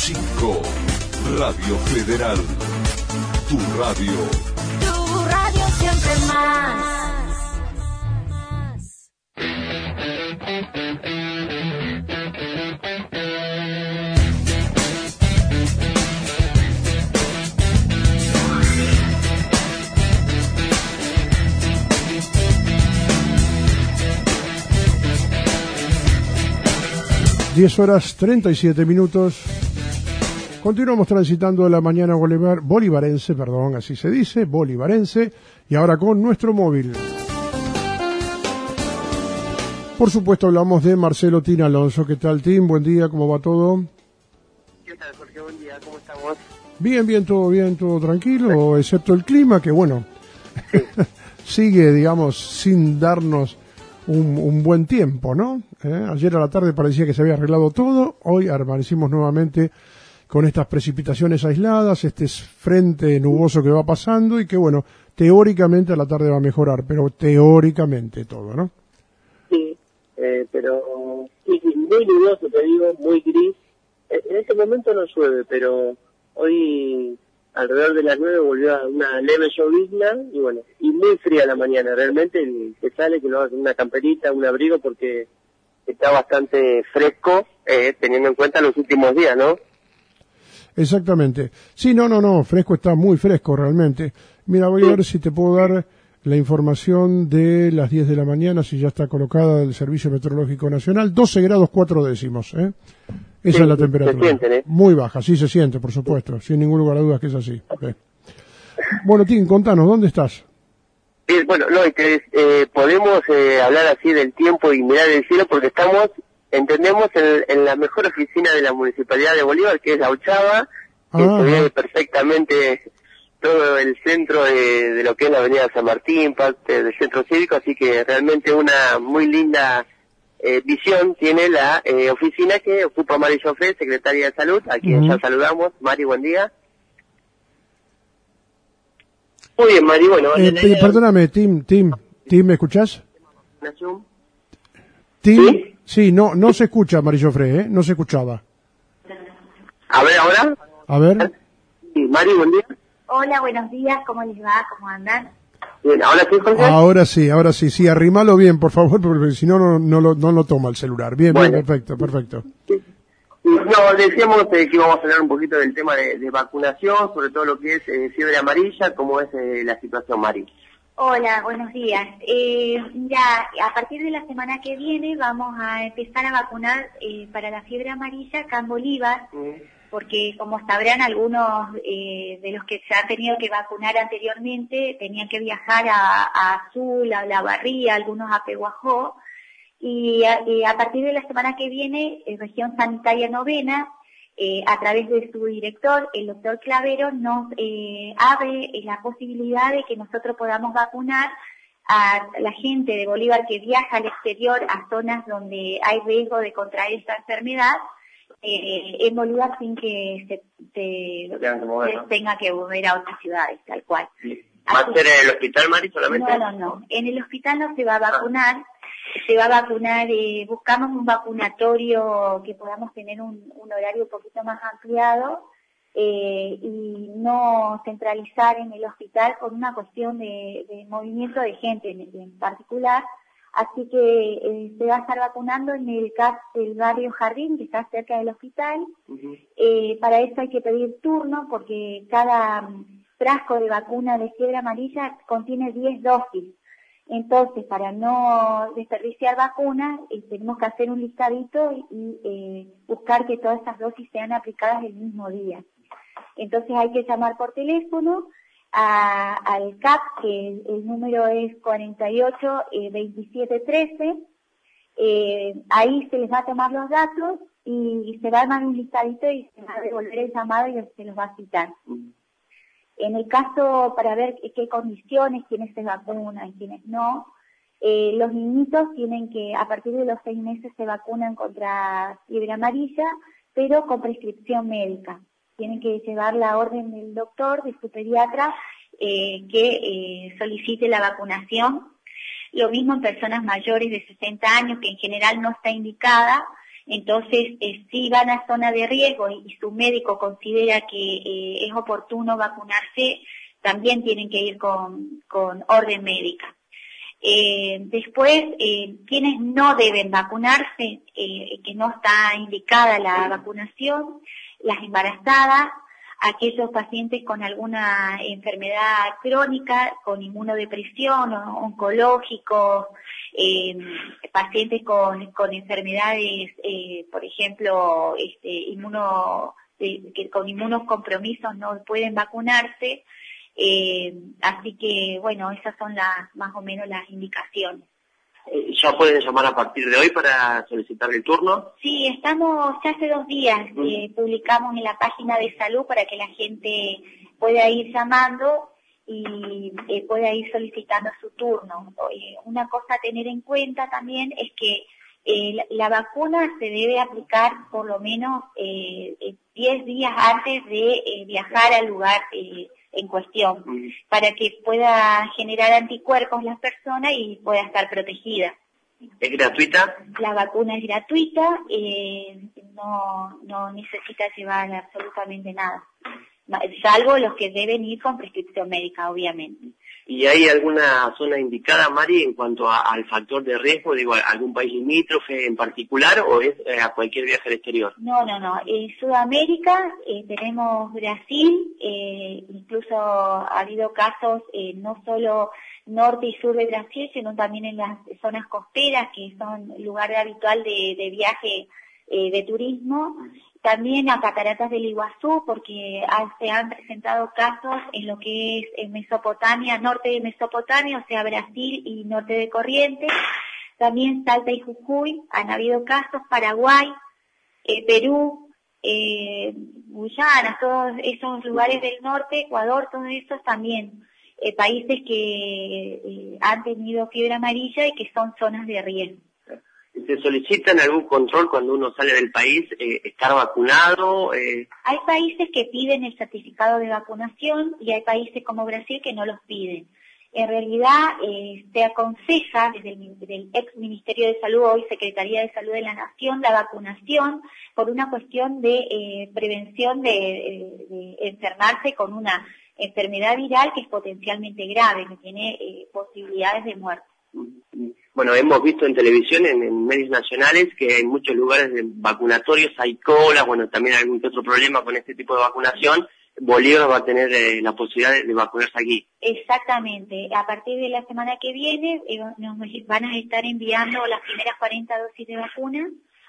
101.5. Radio Federal. Tu radio. Tu radio siempre más. 10:37. Continuamos transitando la mañana bolivarense, así se dice, bolivarense, y ahora con nuestro móvil. Por supuesto hablamos de Marcelo Tin Alonso. ¿Qué tal, Tim? Buen día, ¿cómo va todo? ¿Qué tal, Jorge? Buen día, ¿cómo estamos? Bien, todo tranquilo, excepto el clima, que bueno, sigue, digamos, sin darnos un buen tiempo, ¿no? Ayer a la tarde parecía que se había arreglado todo, hoy amanecimos nuevamente con estas precipitaciones aisladas, este frente nuboso que va pasando y que, bueno, teóricamente a la tarde va a mejorar, pero teóricamente todo, ¿no? Sí, pero sí, muy nuboso, te digo, muy gris. En este momento no llueve, pero hoy alrededor de las 9 volvió a una leve llovizna y bueno, y muy fría la mañana. Realmente el que sale que lo haga con una camperita, un abrigo, porque está bastante fresco, teniendo en cuenta los últimos días, ¿no? Exactamente. Sí, no, fresco, está muy fresco realmente. Mira, voy a ver si te puedo dar la información de las 10 de la mañana, si ya está colocada del Servicio Meteorológico Nacional. 12 grados 4 décimos, ¿eh? Esa es la temperatura. Se sienten, ¿eh? Muy baja, sí se siente, por supuesto, sin ningún lugar a dudas que es así. Bueno, Tim, contanos, ¿dónde estás? Bueno, no, podemos hablar así del tiempo y mirar el cielo porque entendemos en la mejor oficina de la Municipalidad de Bolívar, que es la Ochava, que se ve perfectamente todo el centro de lo que es la Avenida San Martín, parte del Centro Cívico, así que realmente una muy linda visión tiene la oficina que ocupa Mari Joffé, secretaria de Salud, a quien ya saludamos. Mari, buen día. Muy bien, Mari, bueno. Perdóname, Tim, ¿me escuchás? Tim, sí, no se escucha, Mari Joffé, no se escuchaba. A ver, ¿ahora? A ver. Sí, Mari, buen día. Hola, buenos días, ¿cómo les va? ¿Cómo andan? Bien, ¿ahora sí, Jorge? Ahora sí, arrímalo bien, por favor, porque si no, no lo toma el celular. Bien, bueno. Bien, perfecto. Sí. No, decíamos que íbamos a hablar un poquito del tema de vacunación, sobre todo lo que es fiebre amarilla, cómo es la situación, Mari. Hola, buenos días. Mira, a partir de la semana que viene vamos a empezar a vacunar para la fiebre amarilla acá en Bolívar, porque como sabrán algunos de los que se han tenido que vacunar anteriormente tenían que viajar a Azul, a La Barría, algunos a Pehuajó, y a partir de la semana que viene, Región Sanitaria Novena, a través de su director, el doctor Clavero, nos abre la posibilidad de que nosotros podamos vacunar a la gente de Bolívar que viaja al exterior a zonas donde hay riesgo de contraer esta enfermedad, en Bolívar sin que se tenga que volver a otras ciudades, tal cual. ¿Va a ser en el hospital, Mari, solamente? No. En el hospital no se va a vacunar. Buscamos un vacunatorio que podamos tener un horario un poquito más ampliado y no centralizar en el hospital con una cuestión de movimiento de gente en particular. Así que se va a estar vacunando en el CAP del barrio Jardín, que está cerca del hospital. Para eso hay que pedir turno porque cada frasco de vacuna de fiebre amarilla contiene 10 dosis. Entonces, para no desperdiciar vacunas, tenemos que hacer un listadito y buscar que todas estas dosis sean aplicadas el mismo día. Entonces hay que llamar por teléfono al CAP, que el número es 48 27 13. Ahí se les va a tomar los datos y se va a armar un listadito y se va a devolver el llamado y se los va a citar. En el caso, para ver qué condiciones, quiénes se vacunan y quiénes no, los niñitos tienen que, a partir de los 6 meses se vacunan contra fiebre amarilla, pero con prescripción médica. Tienen que llevar la orden del doctor, de su pediatra, que solicite la vacunación. Lo mismo en personas mayores de 60 años, que en general no está indicada, Entonces, si van a zona de riesgo y su médico considera que es oportuno vacunarse, también tienen que ir con orden médica. Después, quienes no deben vacunarse, que no está indicada la vacunación, las embarazadas, aquellos pacientes con alguna enfermedad crónica, con inmunodepresión o oncológicos, pacientes con enfermedades, por ejemplo, que con inmunocompromisos no pueden vacunarse. Así que, bueno, esas son más o menos las indicaciones. ¿Ya pueden llamar a partir de hoy para solicitar el turno? Sí, estamos, ya hace 2 días publicamos en la página de salud para que la gente pueda ir llamando y pueda ir solicitando su turno. Una cosa a tener en cuenta también es que la vacuna se debe aplicar por lo menos 10 días antes de viajar al lugar en cuestión, para que pueda generar anticuerpos las personas y pueda estar protegida. ¿Es gratuita? La vacuna es gratuita, no necesita llevar absolutamente nada, salvo los que deben ir con prescripción médica, obviamente. ¿Y hay alguna zona indicada, Mari, en cuanto al factor de riesgo? Digo, ¿algún país limítrofe en particular o es a cualquier viaje al exterior? No. En Sudamérica tenemos Brasil, incluso ha habido casos no solo norte y sur de Brasil, sino también en las zonas costeras, que son lugar habitual de viaje de turismo. También a Cataratas del Iguazú, porque se han presentado casos en lo que es en Mesopotamia, norte de Mesopotamia, o sea, Brasil y norte de Corrientes. También Salta y Jujuy, han habido casos, Paraguay, Perú, Guyana, todos esos lugares del norte, Ecuador, todos esos también, países que han tenido fiebre amarilla y que son zonas de riesgo. ¿Se solicitan algún control cuando uno sale del país? ¿Estar vacunado? Hay países que piden el certificado de vacunación y hay países como Brasil que no los piden. En realidad, se aconseja desde el ex Ministerio de Salud, hoy Secretaría de Salud de la Nación, la vacunación por una cuestión de prevención de enfermarse con una enfermedad viral que es potencialmente grave, que tiene posibilidades de muerte. Bueno, hemos visto en televisión, en medios nacionales, que en muchos lugares de vacunatorios hay colas, bueno, también hay algún que otro problema con este tipo de vacunación. Bolívar va a tener la posibilidad de vacunarse aquí. Exactamente. A partir de la semana que viene nos van a estar enviando las primeras 40 dosis de vacuna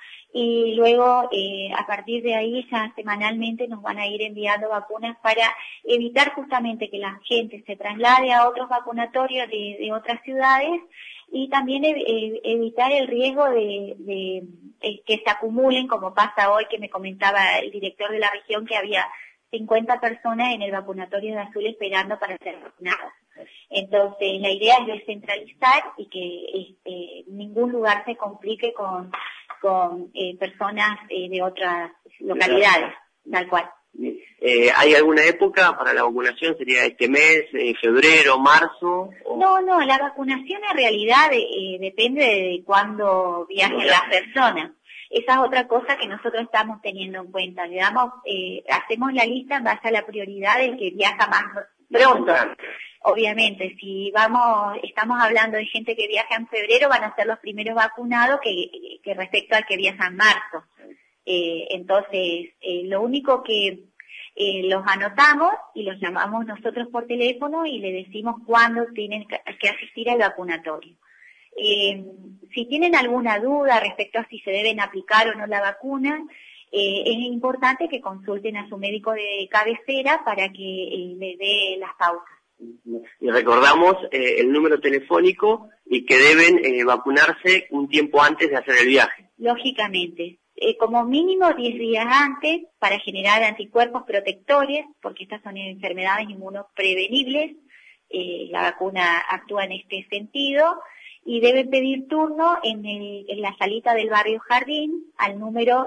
y luego a partir de ahí ya semanalmente nos van a ir enviando vacunas para evitar justamente que la gente se traslade a otros vacunatorios de otras ciudades y también evitar el riesgo de que se acumulen, como pasa hoy, que me comentaba el director de la región que había 50 personas en el vacunatorio de Azul esperando para ser vacunadas. Entonces, la idea es descentralizar y que ningún lugar se complique con personas de otras localidades, tal cual. ¿Hay alguna época para la vacunación? ¿Sería este mes, febrero, marzo? ¿O? No, la vacunación en realidad depende de cuándo viajen las personas. Esa es otra cosa que nosotros estamos teniendo en cuenta. Le hacemos la lista en base a la prioridad del que viaja más pronto. Obviamente, si estamos hablando de gente que viaja en febrero, van a ser los primeros vacunados que respecto al que viaja en marzo. Entonces, lo único que los anotamos y los llamamos nosotros por teléfono y le decimos cuándo tienen que asistir al vacunatorio. Si tienen alguna duda respecto a si se deben aplicar o no la vacuna, es importante que consulten a su médico de cabecera para que le dé las pautas. Y recordamos el número telefónico y que deben vacunarse un tiempo antes de hacer el viaje. Lógicamente, como mínimo 10 días antes para generar anticuerpos protectores, porque estas son enfermedades inmunoprevenibles, la vacuna actúa en este sentido, y deben pedir turno en la salita del barrio Jardín al número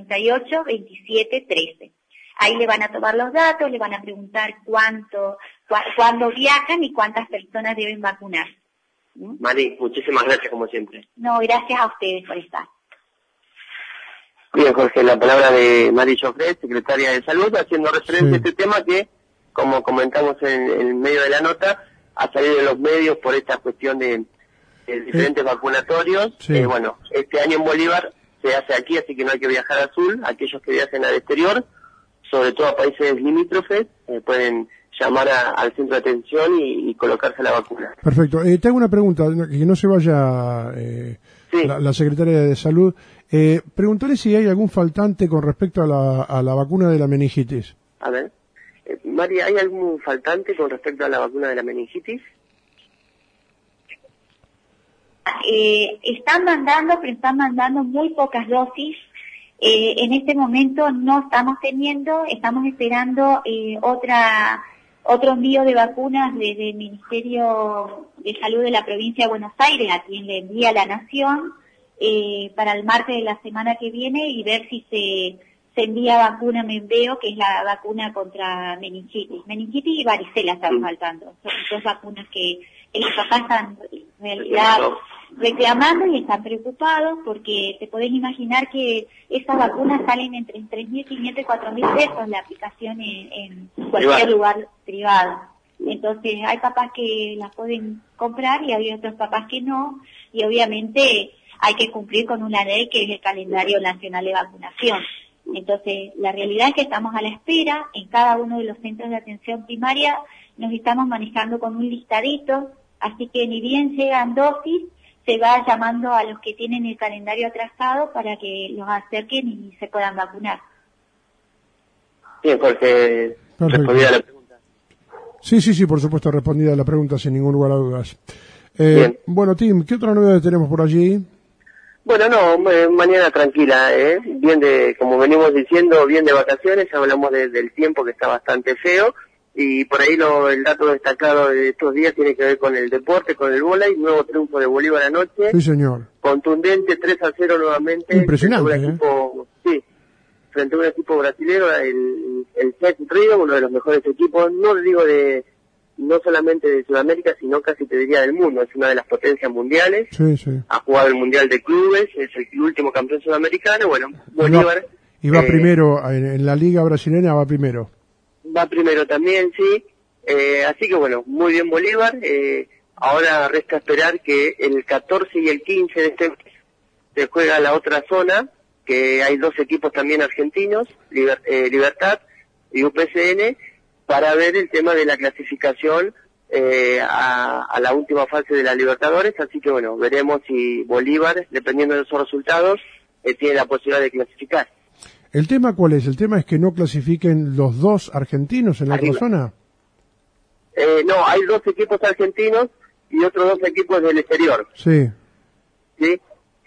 482713. Ahí le van a tomar los datos, le van a preguntar cuándo viajan y cuántas personas deben vacunar. Mari, muchísimas gracias como siempre. No, gracias a ustedes por estar. Bien, Jorge, la palabra de Mari Joffre, secretaria de Salud, haciendo referencia a este tema que, como comentamos en medio de la nota, ha salido en los medios por esta cuestión de diferentes vacunatorios. Bueno, este año en Bolívar se hace aquí, así que no hay que viajar al sur. Aquellos que viajen al exterior, sobre todo a países limítrofes, pueden llamar al centro de atención y colocarse la vacuna. Perfecto. Te hago una pregunta, que no se vaya la secretaria de Salud. Preguntarle si hay algún faltante con respecto a la vacuna de la meningitis. A ver, María, ¿hay algún faltante con respecto a la vacuna de la meningitis? Están mandando, pero están mandando muy pocas dosis. En este momento no estamos teniendo, estamos esperando otro envío de vacunas desde el Ministerio de Salud de la provincia de Buenos Aires, a quien le envía la Nación, para el martes de la semana que viene, y ver si se envía vacuna Menveo, que es la vacuna contra meningitis. Meningitis y varicela están faltando. Son dos vacunas que los papás están en realidad reclamando y están preocupados porque te podés imaginar que esas vacunas salen entre 3.500 y 4.000 pesos la aplicación en cualquier lugar privado. Entonces hay papás que las pueden comprar y hay otros papás que no, y obviamente hay que cumplir con una ley que es el calendario nacional de vacunación. Entonces la realidad es que estamos a la espera. En cada uno de los centros de atención primaria nos estamos manejando con un listadito, así que ni bien llegan dosis, se va llamando a los que tienen el calendario atrasado para que los acerquen y se puedan vacunar. Bien, Jorge, respondida la pregunta. Sí, por supuesto, respondida la pregunta sin ningún lugar a dudas. Bueno, Tim, ¿qué otras novedades tenemos por allí? Bueno, mañana tranquila, bien como venimos diciendo, bien de vacaciones, hablamos del tiempo que está bastante feo. Y por ahí el dato destacado de estos días tiene que ver con el deporte, con el vóley, nuevo triunfo de Bolívar anoche. Sí, señor. Contundente, 3-0 nuevamente. Impresionante, frente a un equipo brasilero, el Sec Río, uno de los mejores equipos, no solamente de Sudamérica, sino casi te diría del mundo. Es una de las potencias mundiales. Sí. Ha jugado el Mundial de Clubes, es el último campeón sudamericano. Bueno, Bolívar... Y va primero, en la Liga Brasileña va primero. Va primero también, sí. Así que bueno, muy bien Bolívar. Ahora resta esperar que el 14 y el 15 de este mes se juega la otra zona, que hay dos equipos también argentinos, Libertad y UPCN, para ver el tema de la clasificación a la última fase de la Libertadores. Así que bueno, veremos si Bolívar, dependiendo de esos resultados, tiene la posibilidad de clasificar. ¿El tema cuál es? ¿El tema es que no clasifiquen los dos argentinos en la otra zona? No, hay dos equipos argentinos y otros dos equipos del exterior. Sí. ¿Sí?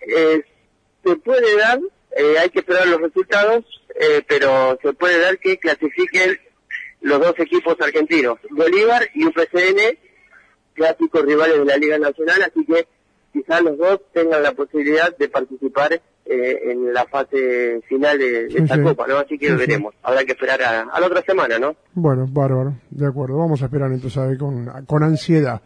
Se puede dar, hay que esperar los resultados, pero se puede dar que clasifiquen los dos equipos argentinos, Bolívar y UPCN, clásicos rivales de la Liga Nacional, así que quizás los dos tengan la posibilidad de participar en la fase final de esta Copa, ¿no? Así que veremos. Habrá que esperar a la otra semana, ¿no? Bueno, bárbaro. De acuerdo. Vamos a esperar entonces con ansiedad.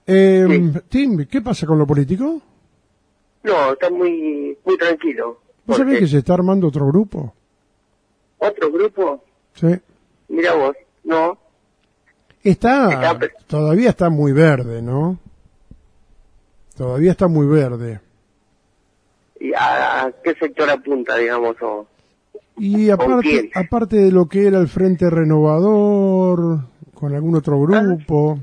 Tim, ¿qué pasa con lo político? No, está muy tranquilo. ¿No sabés que se está armando otro grupo? ¿Otro grupo? Sí. Mira vos, no. Todavía está muy verde, ¿no? Todavía está muy verde. ¿Y a qué sector apunta, digamos? Y aparte de lo que era el Frente Renovador, con algún otro grupo.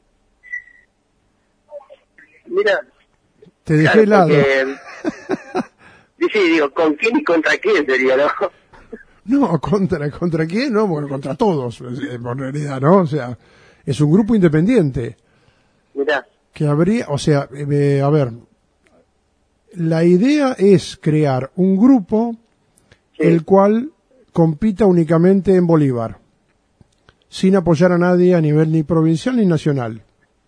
Mira. Te dejé helado. Sí, digo, ¿con quién y contra quién sería, no? No, ¿contra quién? No, bueno, contra todos, en realidad, ¿no? O sea, es un grupo independiente. Mirá. Que habría, o sea, a ver, la idea es crear un grupo el cual compita únicamente en Bolívar, sin apoyar a nadie a nivel ni provincial ni nacional.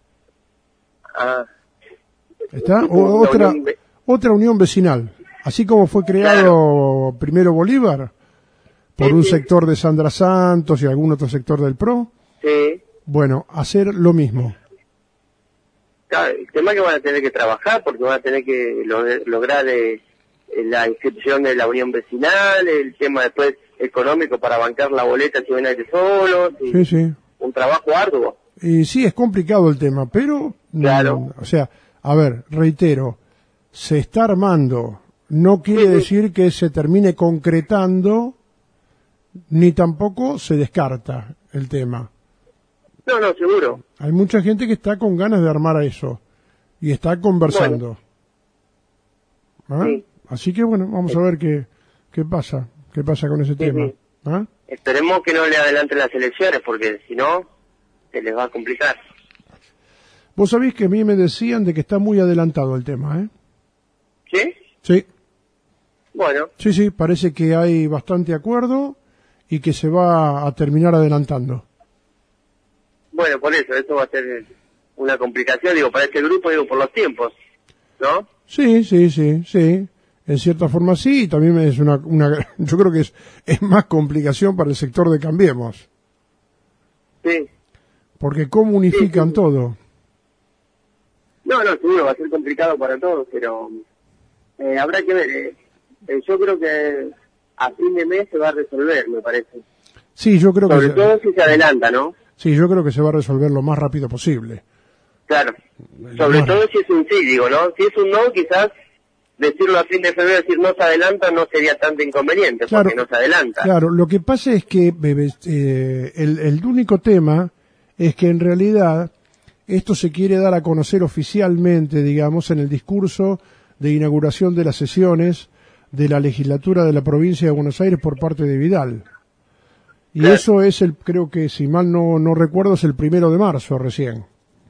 ¿Está? Otra unión vecinal. Así como fue creado primero Bolívar, por un sector de Sandra Santos y algún otro sector del PRO. Sí. Bueno, hacer lo mismo. Claro, el tema es que van a tener que trabajar porque van a tener que lograr la inscripción de la unión vecinal, el tema después económico para bancar la boleta si ven a ir solos, y sí. Un trabajo arduo. Y sí, es complicado el tema, pero, claro. O sea, a ver, reitero, se está armando, no quiere decir que se termine concretando, ni tampoco se descarta el tema. No, seguro. Hay mucha gente que está con ganas de armar a eso, y está conversando. Bueno. ¿Ah? Sí. Así que bueno, vamos a ver qué pasa con ese tema. Sí. ¿Ah? Esperemos que no le adelanten las elecciones, porque si no, se les va a complicar. Vos sabés que a mí me decían de que está muy adelantado el tema, ¿eh? ¿Sí? Sí. Bueno. Sí, parece que hay bastante acuerdo y que se va a terminar adelantando. Bueno, por eso va a ser una complicación, digo, para este grupo, digo, por los tiempos, ¿no? Sí. En cierta forma sí, y también es yo creo que es más complicación para el sector de Cambiemos. Sí. Porque cómo unifican todo. No, seguro va a ser complicado para todos, pero habrá que ver. Yo creo que a fin de mes se va a resolver, me parece. Sí, yo creo Sobre todo si se adelanta, ¿no? Sí, yo creo que se va a resolver lo más rápido posible. Claro. Sobre todo si es un sí, digo, ¿no? Si es un no, quizás decirlo a fin de febrero, decir no se adelanta, no sería tanto inconveniente, claro, porque no se adelanta. Claro, lo que pasa es que el único tema es que en realidad esto se quiere dar a conocer oficialmente, digamos, en el discurso de inauguración de las sesiones de la legislatura de la provincia de Buenos Aires por parte de Vidal. Y claro, eso es creo que si mal no recuerdo, es el 1 de marzo recién.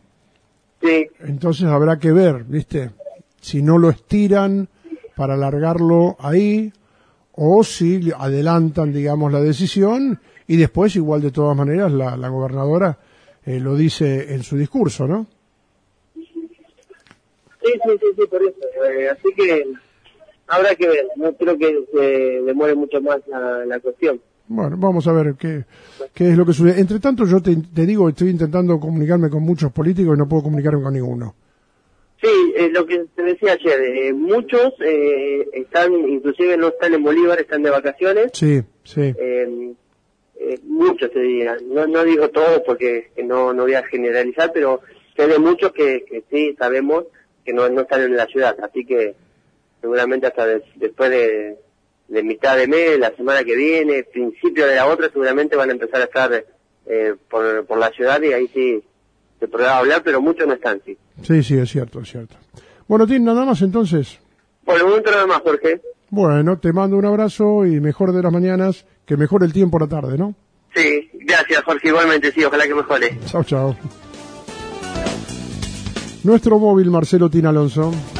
Sí. Entonces habrá que ver, ¿viste? Si no lo estiran para alargarlo ahí, o si adelantan, digamos, la decisión, y después, igual de todas maneras, la gobernadora lo dice en su discurso, ¿no? Sí, por eso. Así que habrá que ver, no creo que se demore mucho más la cuestión. Bueno, vamos a ver qué es lo que sucede. Entre tanto, yo te digo, estoy intentando comunicarme con muchos políticos y no puedo comunicarme con ninguno. Sí, lo que te decía ayer, muchos están, inclusive no están en Bolívar, están de vacaciones. Sí. Muchos te diría, no digo todos porque no voy a generalizar, pero sé de muchos que sí sabemos que no están en la ciudad, así que seguramente hasta después de mitad de mes, la semana que viene, principio de la otra, seguramente van a empezar a estar por la ciudad y ahí sí se podrá hablar, pero muchos no están, sí. Sí, es cierto. Bueno, ¿tienes nada más entonces? Por el momento nada más, Jorge. Bueno, te mando un abrazo y mejor de las mañanas, que mejore el tiempo la tarde, ¿no? Sí, gracias, Jorge, igualmente, sí, ojalá que mejore. Chao. Nuestro móvil, Marcelo Tina Alonso.